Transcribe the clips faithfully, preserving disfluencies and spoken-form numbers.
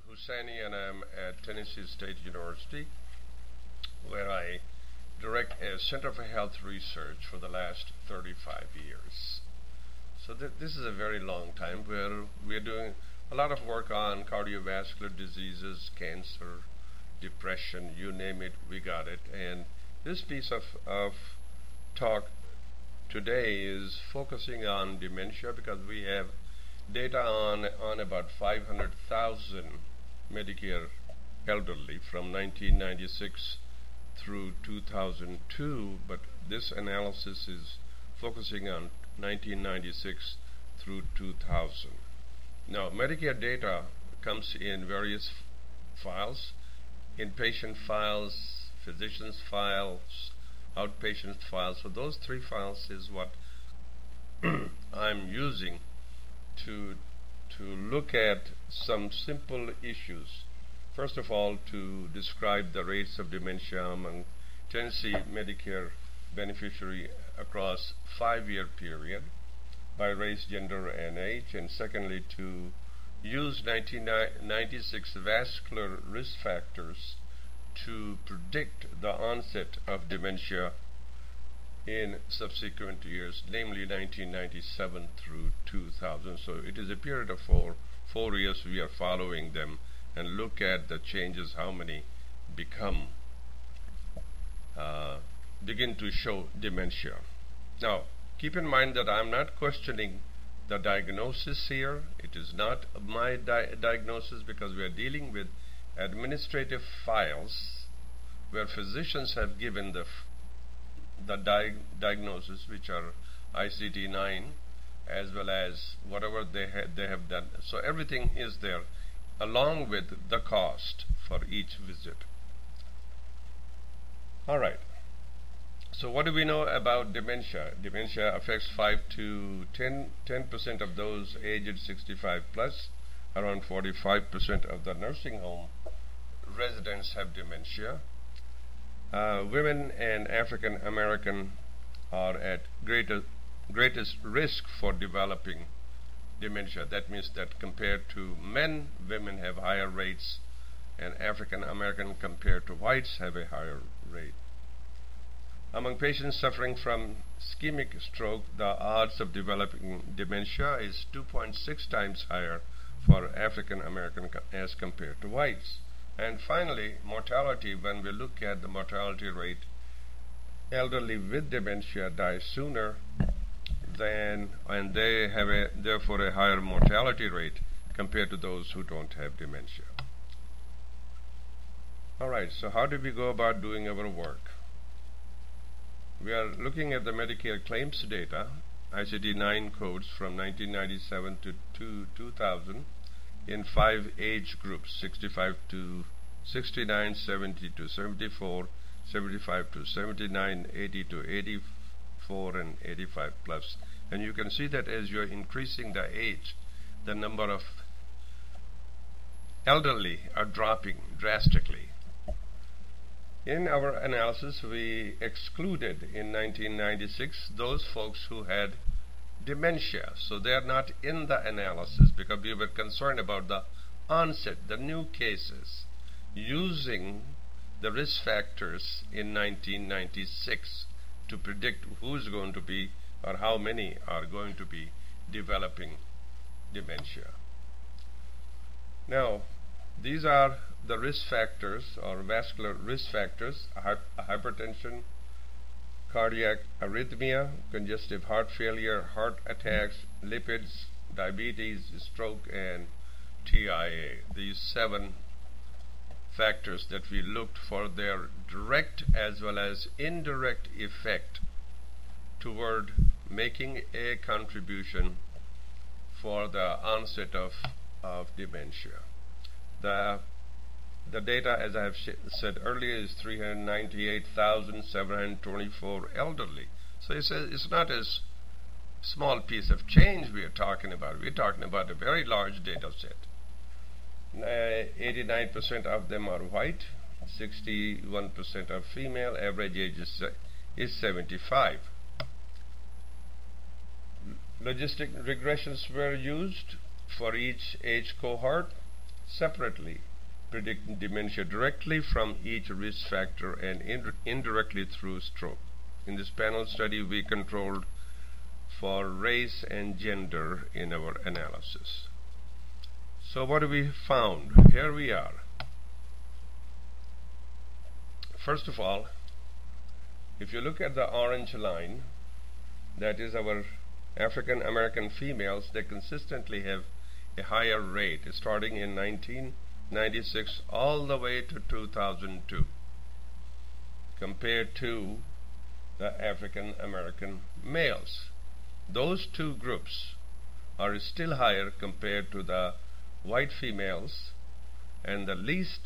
Hussaini, and I'm at Tennessee State University, where I direct a Center for Health Research for the last thirty-five years. So th this is a very long time where we're doing a lot of work on cardiovascular diseases, cancer, depression, you name it, we got it. And this piece of, of talk today is focusing on dementia, because we have data on, on about five hundred thousand Medicare elderly from nineteen ninety-six through two thousand two, but this analysis is focusing on nineteen ninety-six through two thousand. Now, Medicare data comes in various files: inpatient files, physician's files, outpatient files. So those three files is what I'm using to to look at some simple issues. First of all, to describe the rates of dementia among Tennessee Medicare beneficiary across five-year period by race, gender, and age, and secondly, to use nineteen ninety-six vascular risk factors to predict the onset of dementia in subsequent years, namely nineteen ninety-seven through two thousand. So it is a period of four, four years we are following them and look at the changes, how many become, uh, begin to show dementia. Now, keep in mind that I'm not questioning the diagnosis here. It is not my di diagnosis, because we are dealing with administrative files where physicians have given the f the di diagnosis, which are I C D nine, as well as whatever they, ha they have done. So everything is there, along with the cost for each visit. All right. So what do we know about dementia? Dementia affects five to ten percent of those aged sixty-five plus. Around forty-five percent of the nursing home residents have dementia. Uh, women and African American are at greater, greatest risk for developing dementia. That means that compared to men, women have higher rates, and African American compared to whites have a higher rate. Among patients suffering from ischemic stroke, the odds of developing dementia is two point six times higher for African American as compared to whites. And finally, mortality. When we look at the mortality rate, elderly with dementia die sooner than, and they have a, therefore a higher mortality rate compared to those who don't have dementia. All right, so how do we go about doing our work? We are looking at the Medicare claims data, I C D nine codes from nineteen ninety-seven to two thousand, in five age groups: sixty-five to sixty-nine, seventy to seventy-four, seventy-five to seventy-nine, eighty to eighty-four, and eighty-five plus. And you can see that as you're increasing the age, the number of elderly are dropping drastically. In our analysis, we excluded in nineteen ninety-six those folks who had dementia. So they are not in the analysis, because we were concerned about the onset, the new cases, using the risk factors in nineteen ninety-six to predict who's going to be, or how many are going to be developing dementia. Now, these are the risk factors, or vascular risk factors: hypertension, cardiac arrhythmia, congestive heart failure, heart attacks, lipids, diabetes, stroke, and T I A. These seven factors that we looked for their direct as well as indirect effect toward making a contribution for the onset of, of dementia. The The data, as I have said earlier, is three hundred ninety-eight thousand seven hundred twenty-four elderly. So it's, a, it's not a small piece of change we are talking about. We're talking about a very large data set. eighty-nine percent of them are white, sixty-one percent are female, average age is, is seventy-five. Logistic regressions were used for each age cohort. separately predict dementia directly from each risk factor and ind indirectly through stroke. In this panel study, we controlled for race and gender in our analysis. So what have we found? Here we are. First of all, if you look at the orange line, that is our African American females, they consistently have a higher rate starting in nineteen ninety-six all the way to two thousand two compared to the African American males. Those two groups are still higher compared to the white females, and the least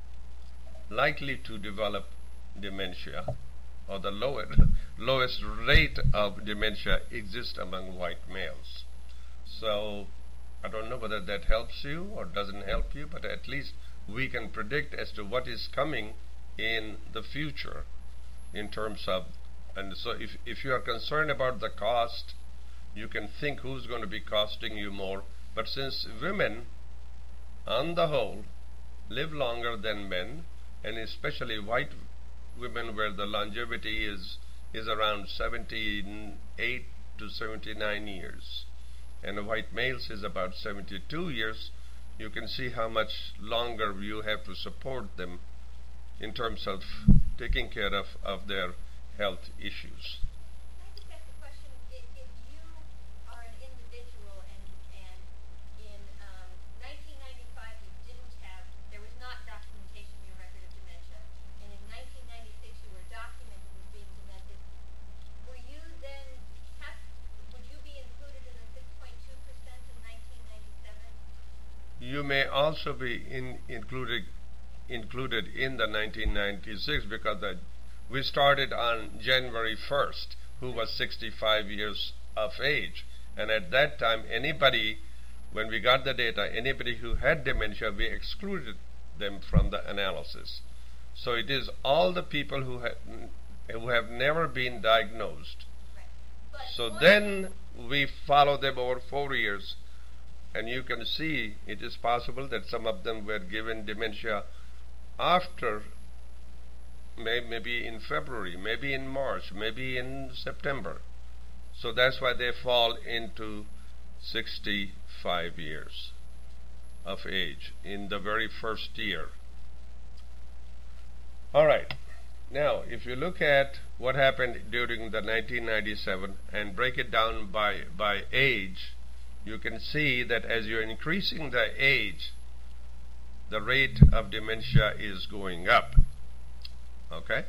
likely to develop dementia, or the lower, lowest rate of dementia, exists among white males. So I don't know whether that helps you or doesn't help you, but at least we can predict as to what is coming in the future in terms of, and so if, if you are concerned about the cost, you can think who's going to be costing you more. But since women on the whole live longer than men, and especially white women where the longevity is is around seventy-eight to seventy-nine years, and white males is about seventy-two years, you can see how much longer you have to support them in terms of taking care of, of their health issues. Can I just ask a question? If, if you are an individual and, and in um, nineteen ninety-five you didn't have, there was not documentation in your record of dementia, and in nineteen ninety-six you were documented as being demented, were you then, have, would you be included in the six point two percent in nineteen ninety-seven? You may also be in, included included in the nineteen ninety-six because the, we started on January first, who was sixty-five years of age, and at that time anybody, when we got the data, anybody who had dementia, we excluded them from the analysis. So it is all the people who have who have never been diagnosed. Right. So then we follow them over four years, and you can see it is possible that some of them were given dementia after, may, maybe in February, maybe in March, maybe in September. So that's why they fall into sixty-five years of age in the very first year. All right. Now, if you look at what happened during the nineteen ninety-seven and break it down by, by age, you can see that as you're increasing the age, the rate of dementia is going up. Okay?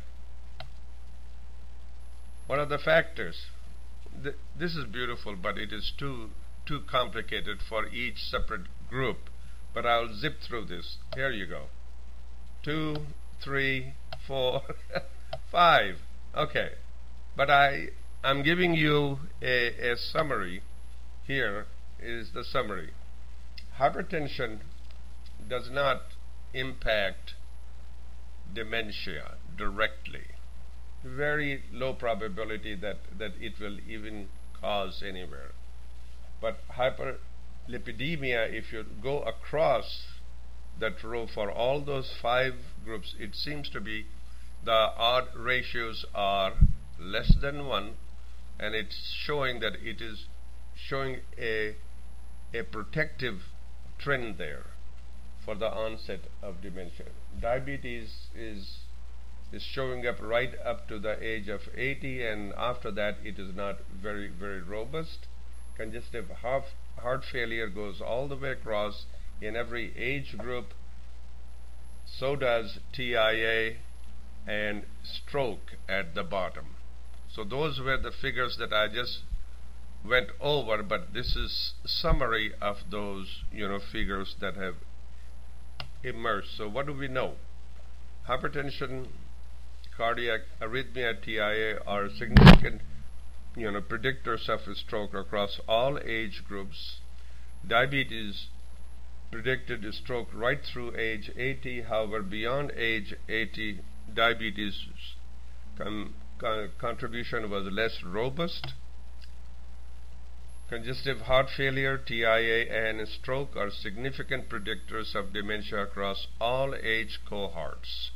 What are the factors? Th this is beautiful, but it is too too complicated for each separate group. But I'll zip through this. Here you go. Two, three, four, five. Okay. But I I'm giving you a, a summary. Here is the summary. Hypertension does not impact dementia directly. Very low probability that, that it will even cause anywhere. But hyperlipidemia, if you go across that row for all those five groups, it seems to be the odd ratios are less than one, and it's showing that it is showing a, a protective trend there for the onset of dementia. Diabetes is is showing up right up to the age of eighty, and after that it is not very very robust. Congestive heart, heart failure goes all the way across in every age group. So does T I A and stroke at the bottom. So those were the figures that I just went over, but this is summary of those, you know, figures that have emerged. So what do we know? Hypertension, cardiac arrhythmia, T I A are significant, you know, predictors of a stroke across all age groups. Diabetes predicted a stroke right through age eighty. However, beyond age eighty, diabetes con con contribution was less robust. Congestive heart failure, T I A, and stroke are significant predictors of dementia across all age cohorts.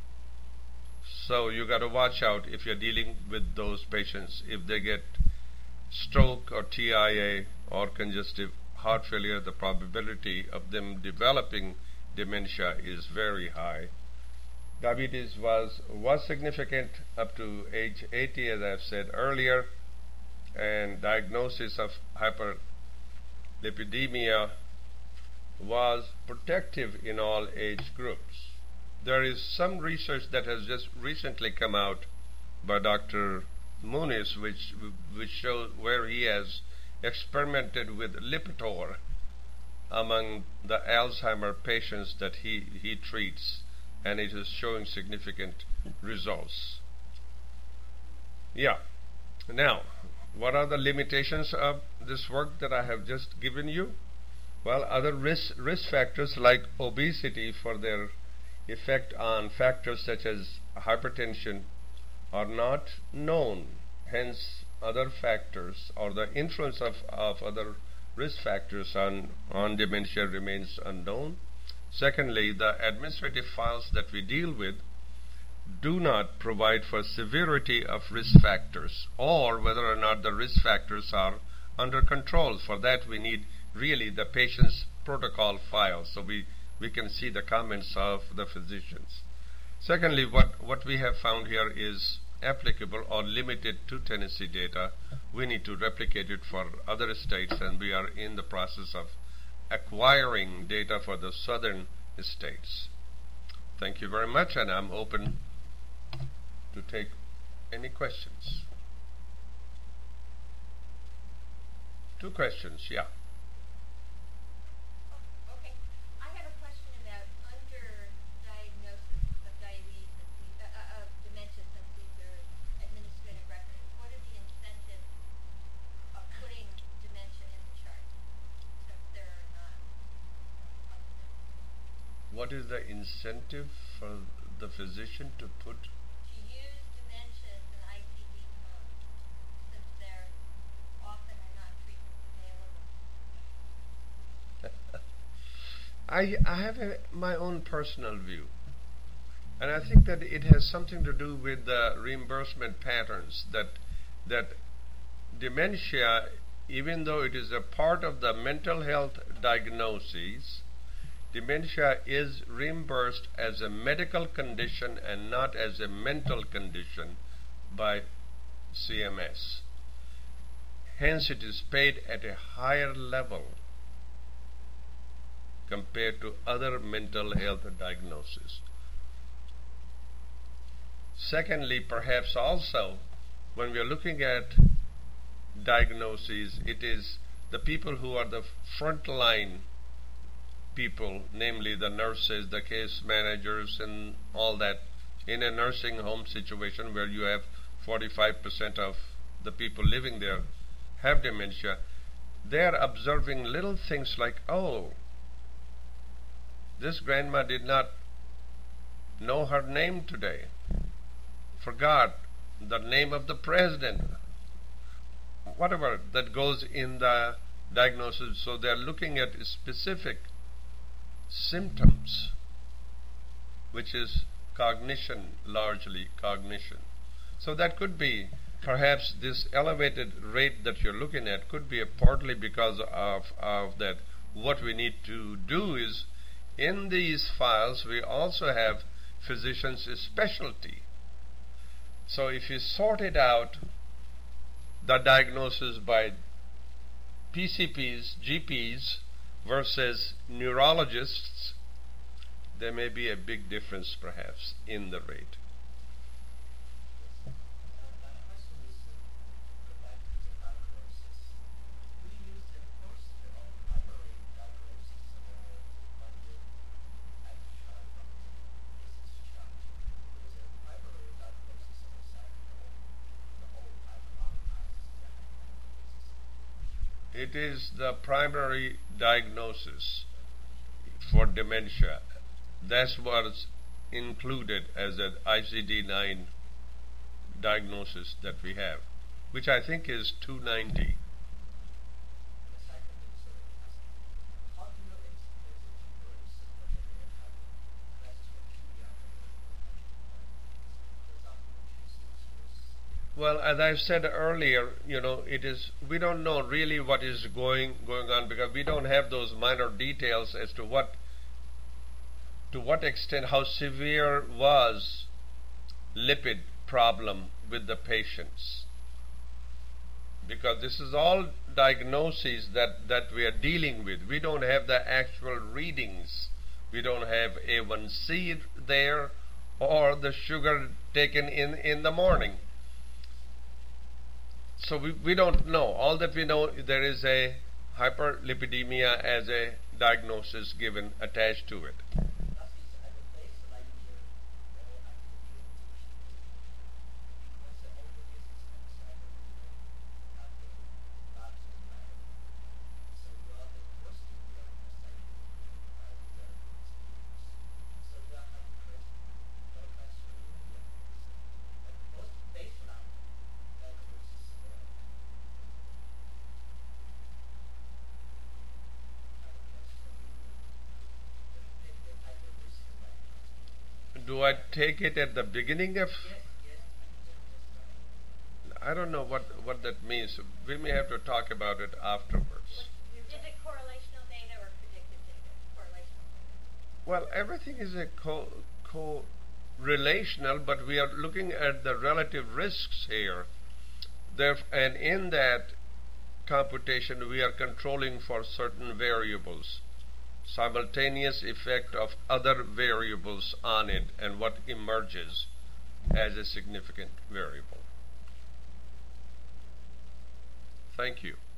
So you got to watch out if you're dealing with those patients. If they get stroke or T I A or congestive heart failure, the probability of them developing dementia is very high. Diabetes was was significant up to age eighty, as I've said earlier, and diagnosis of hyperlipidemia was protective in all age groups. There is some research that has just recently come out by Doctor Muniz, which which shows where he has experimented with Lipitor among the Alzheimer patients that he, he treats, and it is showing significant results. Yeah. Now, what are the limitations of this work that I have just given you? Well, other risk, risk factors like obesity for their effect on factors such as hypertension are not known. Hence, other factors or the influence of, of other risk factors on, on dementia remains unknown. Secondly, the administrative files that we deal with do not provide for severity of risk factors or whether or not the risk factors are under control. For that, we need really the patient's protocol file so we, we can see the comments of the physicians. Secondly, what, what we have found here is applicable or limited to Tennessee data. We need to replicate it for other states, and we are in the process of acquiring data for the southern states. Thank you very much, and I'm open to take any questions. Two questions, yeah. Okay. I have a question about underdiagnosis of diabetes and uh, uh, of dementia, since these are administrative records. What are the incentives of putting dementia in the chart, since they're not up to them? What is the incentive for the physician to put? To use dementia as an I C D code, since there often are not treatments available. I, I have a, my own personal view, and I think that it has something to do with the reimbursement patterns, that that dementia, even though it is a part of the mental health diagnoses, dementia is reimbursed as a medical condition and not as a mental condition by C M S. Hence, it is paid at a higher level compared to other mental health diagnoses. Secondly, perhaps also, when we are looking at diagnoses, it is the people who are the frontline people, namely the nurses, the case managers, and all that, in a nursing home situation where you have forty-five percent of the people living there have dementia. They are observing little things like, oh, this grandma did not know her name today, forgot the name of the president, whatever that goes in the diagnosis. So they are looking at specific symptoms, which is cognition, largely cognition. So that could be, perhaps this elevated rate that you're looking at could be a partly because of, of that. What we need to do is, in these files, we also have physicians' specialty. So if you sorted out the diagnosis by P C Ps, G Ps versus neurologists, there may be a big difference perhaps in the rate. It is the primary diagnosis for dementia. That's what's included as an I C D nine diagnosis that we have, which I think is two ninety. Well, as I said earlier, you know, it is we don't know really what is going going on because we don't have those minor details as to what to what extent how severe was lipid problem with the patients. Because this is all diagnoses that, that we are dealing with. We don't have the actual readings. We don't have A one C there or the sugar taken in, in the morning. So we, we don't know. All that we know, there is a hyperlipidemia as a diagnosis given attached to it. Do I take it at the beginning of? I don't know what, what that means. We may have to talk about it afterwards. Is it correlational data or predictive data? Correlational data. Well, everything is a co co-relational, but we are looking at the relative risks here. There, and in that computation, we are controlling for certain variables. Simultaneous effect of other variables on it and what emerges as a significant variable. Thank you.